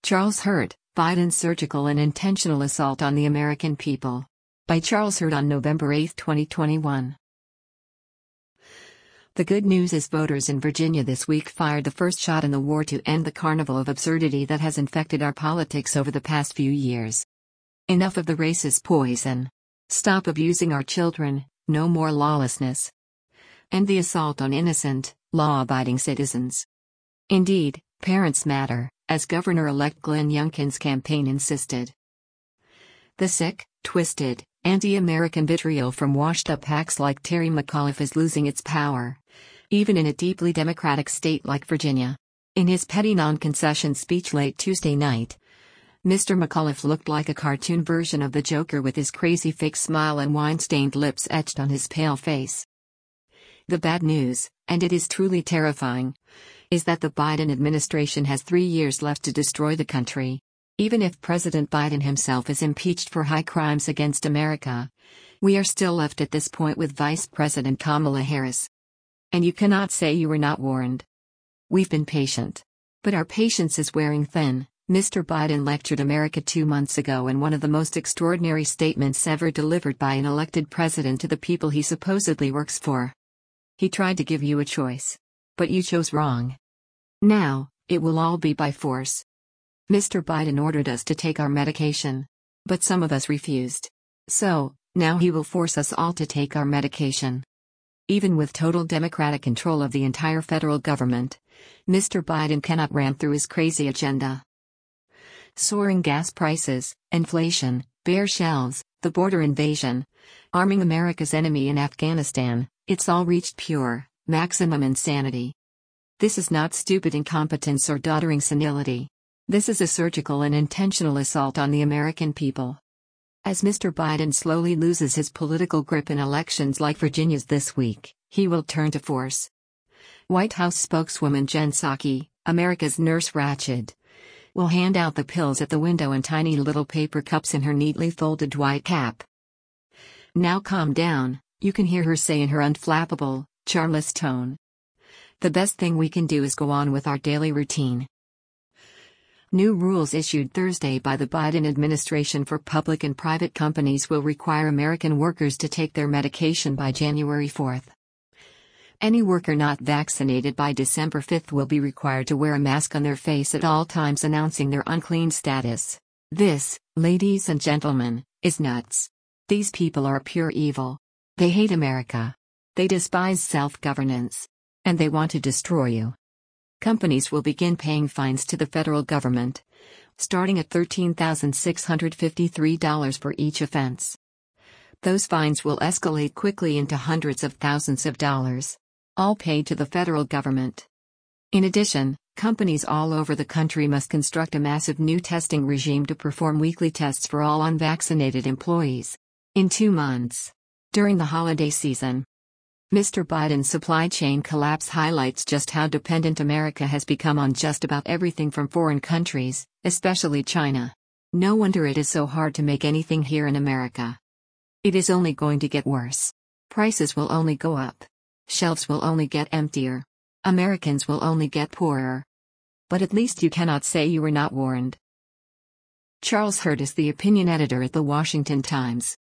Charles Hurt, Biden's surgical and intentional assault on the American people. By Charles Hurt on November 8, 2021. The good news is voters in Virginia this week fired the first shot in the war to end the carnival of absurdity that has infected our politics over the past few years. Enough of the racist poison. Stop abusing our children, no more lawlessness. End the assault on innocent, law-abiding citizens. Indeed, parents matter, as Governor-elect Glenn Youngkin's campaign insisted. The sick, twisted, anti-American vitriol from washed-up hacks like Terry McAuliffe is losing its power, even in a deeply Democratic state like Virginia. In his petty non-concession speech late Tuesday night, Mr. McAuliffe looked like a cartoon version of the Joker with his crazy fake smile and wine-stained lips etched on his pale face. The bad news, and it is truly terrifying, is that the Biden administration has 3 years left to destroy the country. Even if President Biden himself is impeached for high crimes against America, we are still left at this point with Vice President Kamala Harris. And you cannot say you were not warned. We've been patient. But our patience is wearing thin. Mr. Biden lectured America 2 months ago in one of the most extraordinary statements ever delivered by an elected president to the people he supposedly works for. He tried to give you a choice. But you chose wrong. Now, it will all be by force. Mr. Biden ordered us to take our medication. But some of us refused. So, now he will force us all to take our medication. Even with total Democratic control of the entire federal government, Mr. Biden cannot ram through his crazy agenda. Soaring gas prices, inflation, bare shelves, the border invasion, arming America's enemy in Afghanistan, it's all reached pure, maximum insanity. This is not stupid incompetence or doddering senility. This is a surgical and intentional assault on the American people. As Mr. Biden slowly loses his political grip in elections like Virginia's this week, he will turn to force. White House spokeswoman Jen Psaki, America's Nurse Ratched, will hand out the pills at the window in tiny little paper cups in her neatly folded white cap. Now calm down, you can hear her say in her unflappable, charmless tone. The best thing we can do is go on with our daily routine. New rules issued Thursday by the Biden administration for public and private companies will require American workers to take their medication by January 4. Any worker not vaccinated by December 5 will be required to wear a mask on their face at all times, announcing their unclean status. This, ladies and gentlemen, is nuts. These people are pure evil. They hate America. They despise self-governance. And they want to destroy you. Companies will begin paying fines to the federal government, starting at $13,653 for each offense. Those fines will escalate quickly into hundreds of thousands of dollars, all paid to the federal government. In addition, companies all over the country must construct a massive new testing regime to perform weekly tests for all unvaccinated employees. In 2 months, during the holiday season, Mr. Biden's supply chain collapse highlights just how dependent America has become on just about everything from foreign countries, especially China. No wonder it is so hard to make anything here in America. It is only going to get worse. Prices will only go up. Shelves will only get emptier. Americans will only get poorer. But at least you cannot say you were not warned. Charles Hurt is the opinion editor at The Washington Times.